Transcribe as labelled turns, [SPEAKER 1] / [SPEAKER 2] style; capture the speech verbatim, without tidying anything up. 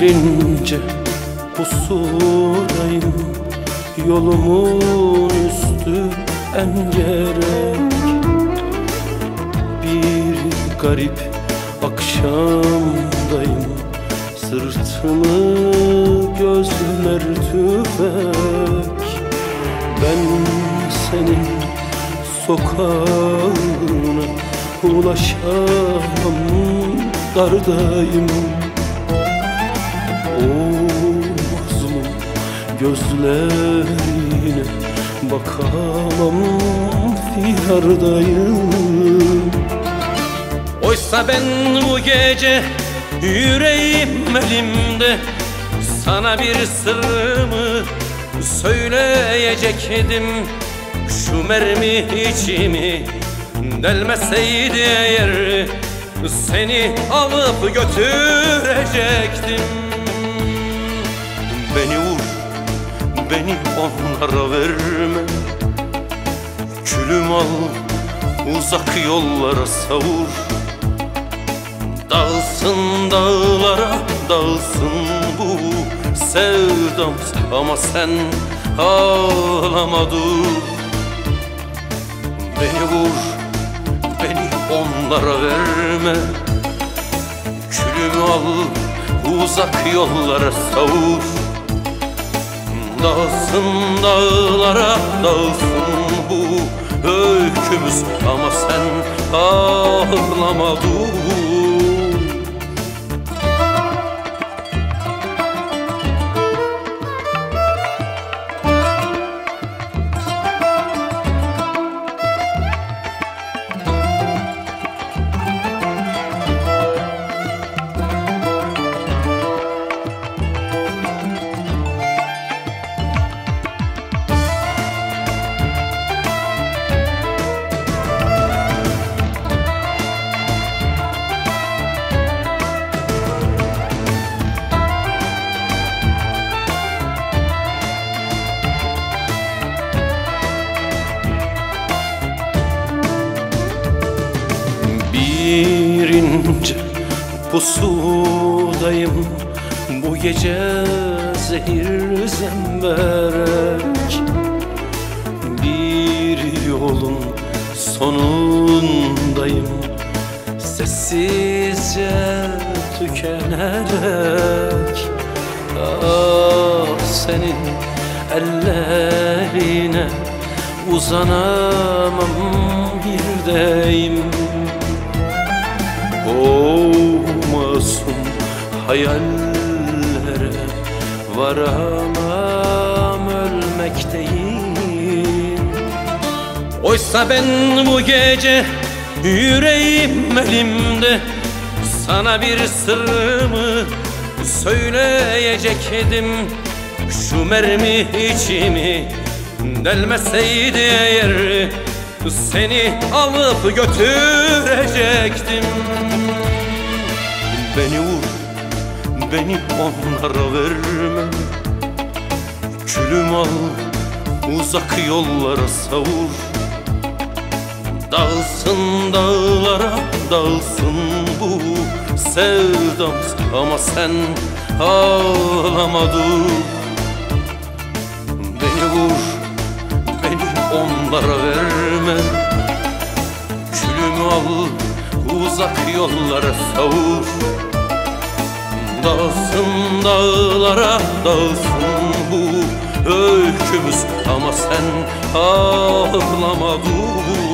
[SPEAKER 1] ince pusudayım, yolumun üstü engerek. Bir garip akşamdayım, sırtımı gözler tüfek. Ben senin sokağına ulaşamam, dardayım. O mazlum gözlerine bakamam, fiyardayım.
[SPEAKER 2] Oysa ben bu gece yüreğim elimde, sana bir sırrımı söyleyecektim. Şu mermi içimi delmeseydi eğer, seni alıp götürecektim. Beni vur, beni onlara verme, külüm al, uzak yollara savur. Dağılsın dağlara, dağılsın bu sevdam, ama sen ağlama dur. Beni vur, beni onlara verme, külümü al, uzak yollara savur. Dağılsın dağlara, dağılsın bu öykümüz, ama sen ağlama dur.
[SPEAKER 1] Bir ince pusudayım, bu gece zehir zemberek. Bir yolun sonundayım, sessizce tükenerek. Ah, senin ellerine uzanamam, birdeyim. O masum hayallere varamam, ölmekteyim.
[SPEAKER 2] Oysa ben bu gece yüreğim elimde, sana bir sırrımı söyleyecektim. Şu mermi içimi delmeseydi eğer, seni alıp götürecektim. Beni vur, beni onlara verme, külüm al, uzak yollara savur. Dağılsın dağlara, dağılsın bu sevdam, ama sen ağlama dur. Beni vur, beni onlara verme, külümü al, uzak yollara savur. Dağılsın dağlara, dağılsın bu öykümüz, ama sen ağlama dur.